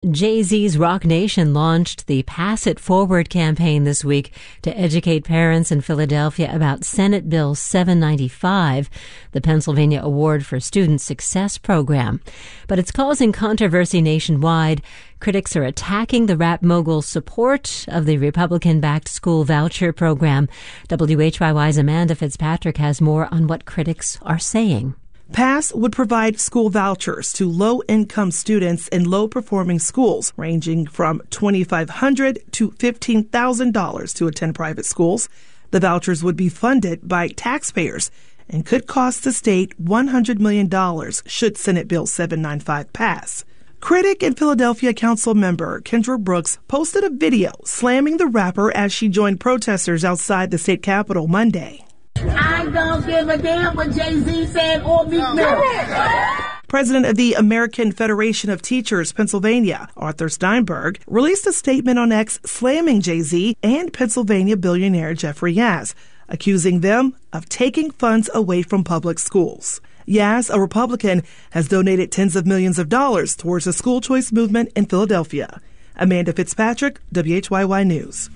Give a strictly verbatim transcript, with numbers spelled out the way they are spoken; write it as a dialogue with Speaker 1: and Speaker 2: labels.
Speaker 1: Jay-Z's Rock Nation launched the Pass It Forward campaign this week to educate parents in Philadelphia about Senate Bill seven ninety-five, the Pennsylvania Award for Student Success program. But it's causing controversy nationwide. Critics are attacking the rap mogul's support of the Republican-backed school voucher program. W H Y Y's Amanda Fitzpatrick has more on what critics are saying.
Speaker 2: PASS would provide school vouchers to low-income students in low-performing schools, ranging from twenty-five hundred dollars to fifteen thousand dollars to attend private schools. The vouchers would be funded by taxpayers and could cost the state one hundred million dollars should Senate Bill seven ninety-five pass. Critic and Philadelphia Council member Kendra Brooks posted a video slamming the rapper as she joined protesters outside the state capitol Monday.
Speaker 3: I don't give a damn what Jay-Z said or Meek Mill.
Speaker 2: President of the American Federation of Teachers, Pennsylvania, Arthur Steinberg, released a statement on X slamming Jay-Z and Pennsylvania billionaire Jeffrey Yazz, accusing them of taking funds away from public schools. Yazz, a Republican, has donated tens of millions of dollars towards the school choice movement in Philadelphia. Amanda Fitzpatrick, W H Y Y News.